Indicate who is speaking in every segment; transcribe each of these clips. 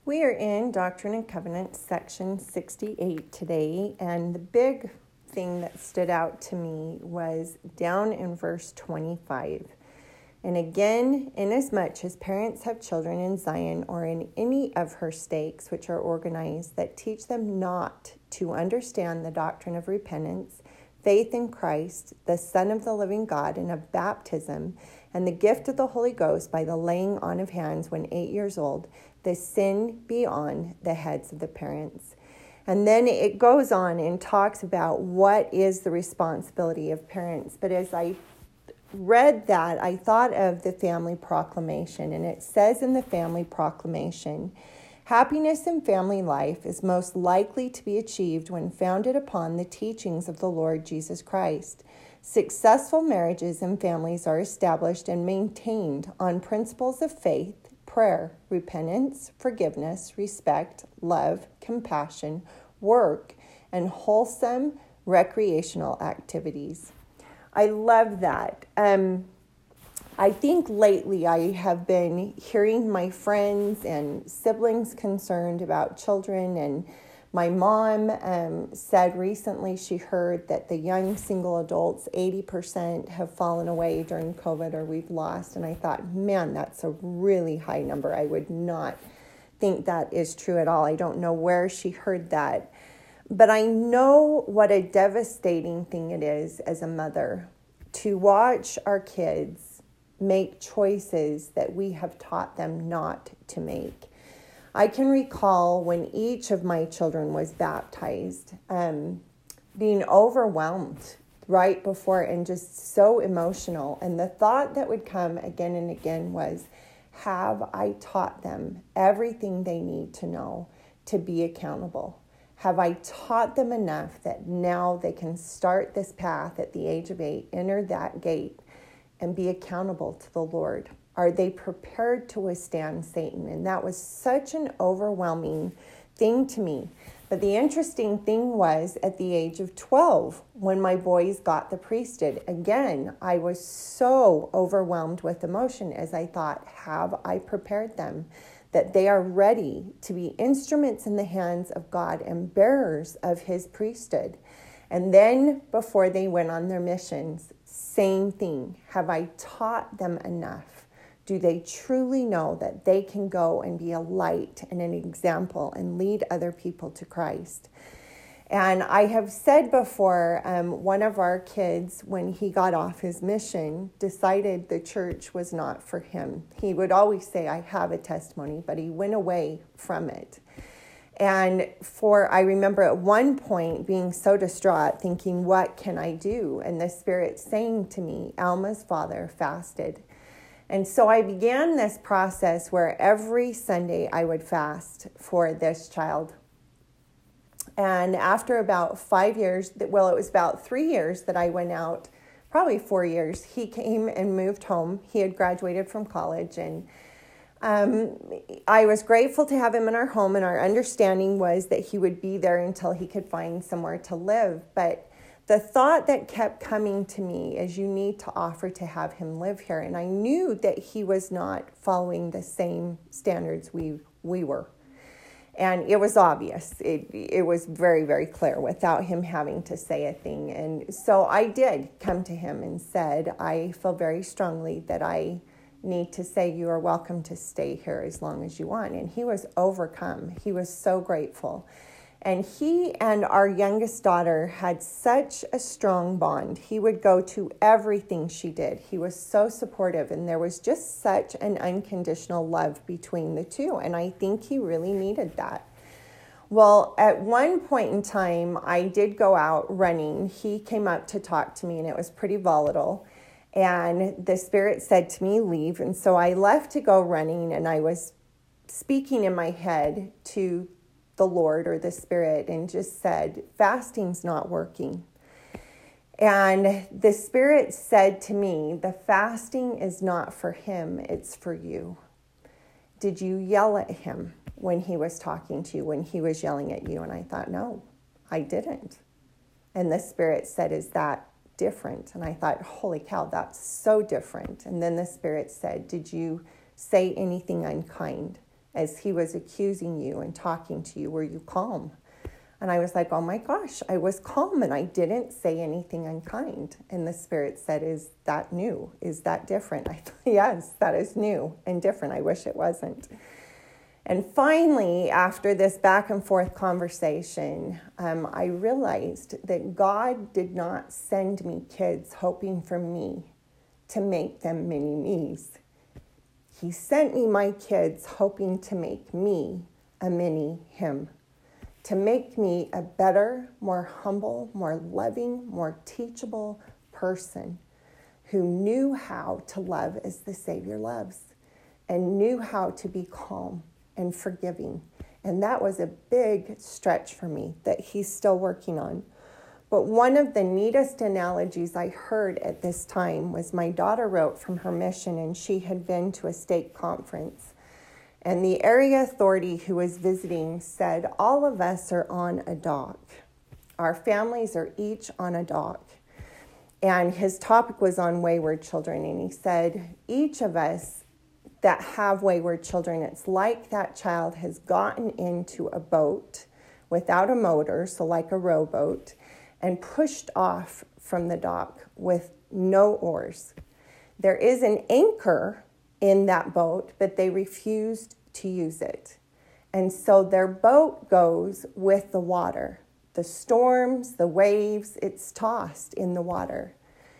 Speaker 1: We are in Doctrine and Covenants, section 68 today, and the big thing that stood out to me was down in verse 25. And again, inasmuch as parents have children in Zion or in any of her stakes which are organized that teach them not to understand the doctrine of repentance, faith in Christ, the Son of the living God, and of baptism, and the gift of the Holy Ghost by the laying on of hands when 8 years old, the sin be on the heads of the parents. And then it goes on and talks about what is the responsibility of parents. But as I read that, I thought of the family proclamation, and it says in the family proclamation, happiness in family life is most likely to be achieved when founded upon the teachings of the Lord Jesus Christ. Successful marriages and families are established and maintained on principles of faith, prayer, repentance, forgiveness, respect, love, compassion, work, and wholesome recreational activities. I love that. I think lately I have been hearing my friends and siblings concerned about children, and my mom said recently she heard that the young single adults, 80% have fallen away during COVID or we've lost. And I thought, man, that's a really high number. I would not think that is true at all. I don't know where she heard that. But I know what a devastating thing it is as a mother to watch our kids make choices that we have taught them not to make. I can recall when each of my children was baptized, being overwhelmed right before and just so emotional. And the thought that would come again and again was, have I taught them everything they need to know to be accountable? Have I taught them enough that now they can start this path at the age of 8, enter that gate, and be accountable to the Lord? Are they prepared to withstand Satan? And that was such an overwhelming thing to me. But the interesting thing was at the age of 12, when my boys got the priesthood, again, I was so overwhelmed with emotion as I thought, have I prepared them that they are ready to be instruments in the hands of God and bearers of his priesthood? And then before they went on their missions, same thing. Have I taught them enough? Do they truly know that they can go and be a light and an example and lead other people to Christ? And I have said before, one of our kids, when he got off his mission, decided the church was not for him. He would always say, I have a testimony, but he went away from it. And I remember at one point being so distraught, thinking, what can I do? And the Spirit saying to me, Alma's father fasted. And so I began this process where every Sunday I would fast for this child. And after about 5 years, it was about 3 years that I went out, probably 4 years, he came and moved home. He had graduated from college, and I was grateful to have him in our home, and our understanding was that he would be there until he could find somewhere to live. But the thought that kept coming to me is, you need to offer to have him live here. And I knew that he was not following the same standards we were. And it was obvious. It was very, very clear without him having to say a thing. And so I did come to him and said, I feel very strongly that I need to say you are welcome to stay here as long as you want. And he was overcome. He was so grateful. And he and our youngest daughter had such a strong bond. He would go to everything she did. He was so supportive, and there was just such an unconditional love between the two. And I think he really needed that. Well, at one point in time, I did go out running. He came up to talk to me, and it was pretty volatile. And the Spirit said to me, leave. And so I left to go running, and I was speaking in my head to the Lord or the Spirit, and just said, fasting's not working. And the Spirit said to me, the fasting is not for him, it's for you. Did you yell at him when he was talking to you, when he was yelling at you? And I thought, no, I didn't. And the Spirit said, is that different? And I thought, holy cow, that's so different. And then the Spirit said, did you say anything unkind as he was accusing you and talking to you? Were you calm? And I was like, oh my gosh, I was calm and I didn't say anything unkind. And the Spirit said, is that new? Is that different? I thought, yes, that is new and different. I wish it wasn't. And finally, after this back and forth conversation, I realized that God did not send me kids hoping for me to make them mini me's. He sent me my kids hoping to make me a mini him, to make me a better, more humble, more loving, more teachable person who knew how to love as the Savior loves and knew how to be calm and forgiving. And that was a big stretch for me that he's still working on. But one of the neatest analogies I heard at this time was my daughter wrote from her mission, and she had been to a stake conference. And the area authority who was visiting said, all of us are on a dock. Our families are each on a dock. And his topic was on wayward children. And he said, each of us that have wayward children, it's like that child has gotten into a boat without a motor, so like a rowboat, and pushed off from the dock with no oars. There is an anchor in that boat, but they refused to use it. And so their boat goes with the water. The storms, the waves, it's tossed in the water.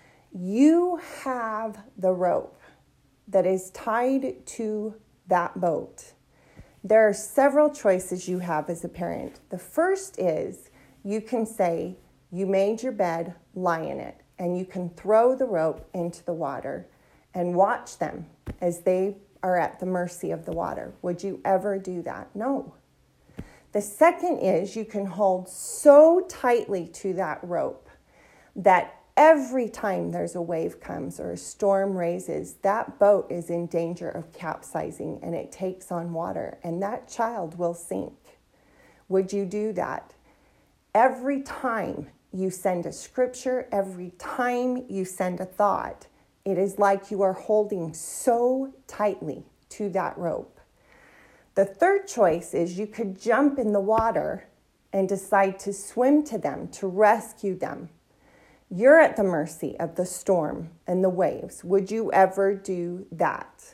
Speaker 1: You have the rope that is tied to that boat. There are several choices you have as a parent. The first is you can say, you made your bed, lie in it, and you can throw the rope into the water and watch them as they are at the mercy of the water. Would you ever do that? No. The second is you can hold so tightly to that rope that every time there's a wave comes or a storm raises, that boat is in danger of capsizing and it takes on water and that child will sink. Would you do that? Every time you send a scripture, every time you send a thought, it is like you are holding so tightly to that rope. The third choice is you could jump in the water and decide to swim to them, to rescue them. You're at the mercy of the storm and the waves. Would you ever do that?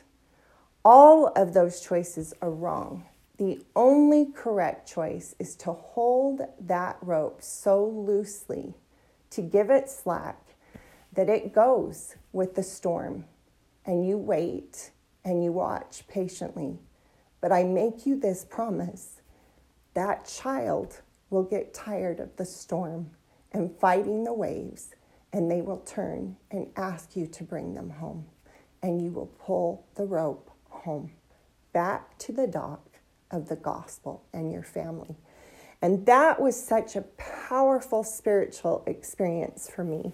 Speaker 1: All of those choices are wrong. The only correct choice is to hold that rope so loosely, to give it slack, that it goes with the storm. And you wait and you watch patiently. But I make you this promise, that child will get tired of the storm and fighting the waves, and they will turn and ask you to bring them home. And you will pull the rope home, back to the dock of the gospel and your family. And that was such a powerful spiritual experience for me.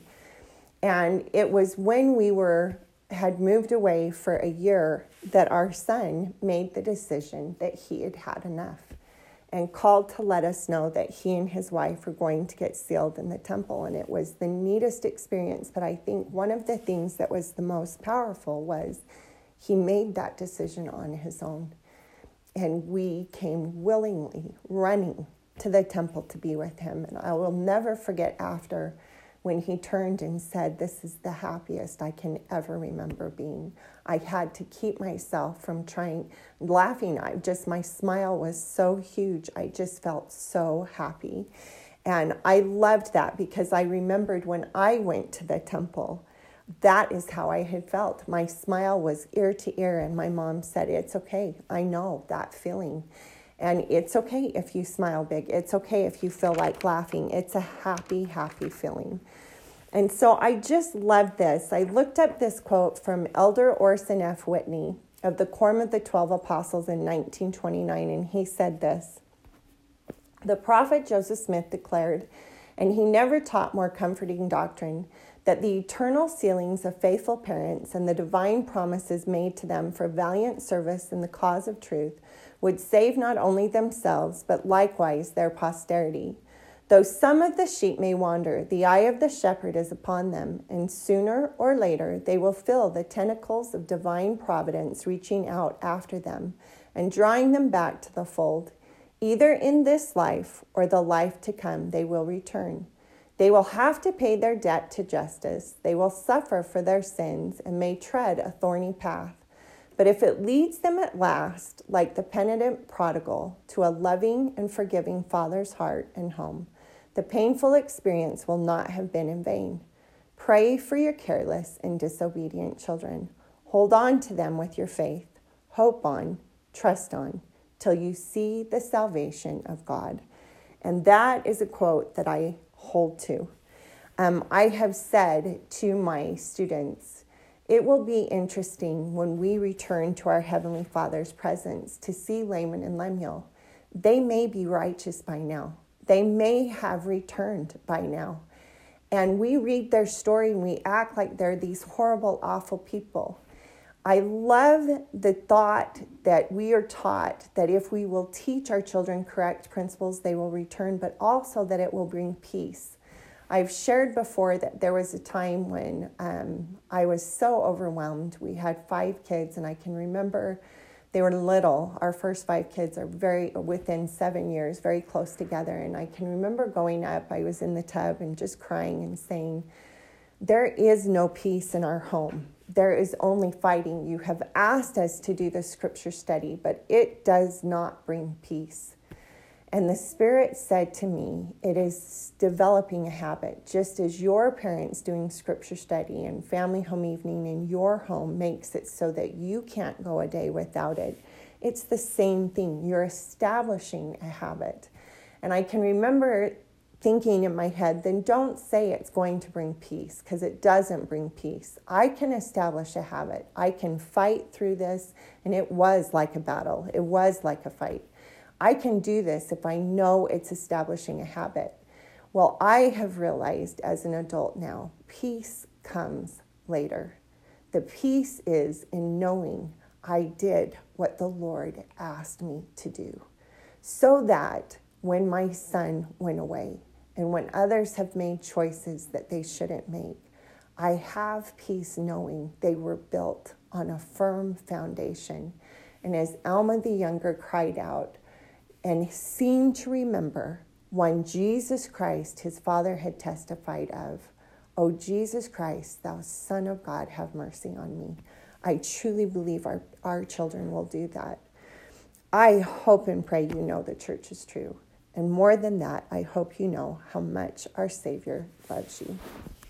Speaker 1: And it was when we had moved away for a year that our son made the decision that he had had enough and called to let us know that he and his wife were going to get sealed in the temple. And it was the neatest experience. But I think one of the things that was the most powerful was he made that decision on his own. And we came willingly running to the temple to be with him. And I will never forget after when he turned and said, this is the happiest I can ever remember being. I had to keep myself from laughing. My smile was so huge. I just felt so happy. And I loved that because I remembered when I went to the temple, that is how I had felt. My smile was ear to ear, and my mom said, it's okay. I know that feeling. And it's okay if you smile big. It's okay if you feel like laughing. It's a happy, happy feeling. And so I just love this. I looked up this quote from Elder Orson F. Whitney of the Quorum of the 12 Apostles in 1929, and he said this: the prophet Joseph Smith declared, and he never taught more comforting doctrine, that the eternal sealings of faithful parents and the divine promises made to them for valiant service in the cause of truth would save not only themselves, but likewise their posterity. Though some of the sheep may wander, the eye of the shepherd is upon them, and sooner or later they will feel the tentacles of divine providence reaching out after them and drawing them back to the fold. Either in this life or the life to come, they will return. They will have to pay their debt to justice. They will suffer for their sins and may tread a thorny path. But if it leads them at last, like the penitent prodigal, to a loving and forgiving Father's heart and home, the painful experience will not have been in vain. Pray for your careless and disobedient children. Hold on to them with your faith. Hope on, trust on, till you see the salvation of God. And that is a quote that I hold to. I have said to my students, it will be interesting when we return to our Heavenly Father's presence to see Laman and Lemuel. They may be righteous by now. They may have returned by now. And we read their story and we act like they're these horrible, awful people. I love the thought that we are taught that if we will teach our children correct principles, they will return, but also that it will bring peace. I've shared before that there was a time when I was so overwhelmed. We had 5 kids, and I can remember they were little. Our first 5 kids are within 7 years, very close together. And I can remember going up, I was in the tub and just crying and saying, there is no peace in our home. There is only fighting. You have asked us to do the scripture study, but it does not bring peace. And the Spirit said to me, it is developing a habit, just as your parents doing scripture study and family home evening in your home makes it so that you can't go a day without it. It's the same thing. You're establishing a habit. And I can remember thinking in my head, then don't say it's going to bring peace, because it doesn't bring peace. I can establish a habit. I can fight through this, and it was like a battle. It was like a fight. I can do this if I know it's establishing a habit. Well, I have realized as an adult now, peace comes later. The peace is in knowing I did what the Lord asked me to do, so that when my son went away, and when others have made choices that they shouldn't make, I have peace knowing they were built on a firm foundation. And as Alma the younger cried out and seemed to remember when Jesus Christ, his Father had testified of, "O Jesus Christ, thou Son of God, have mercy on me." I truly believe our children will do that. I hope and pray you know the church is true. And more than that, I hope you know how much our Savior loves you.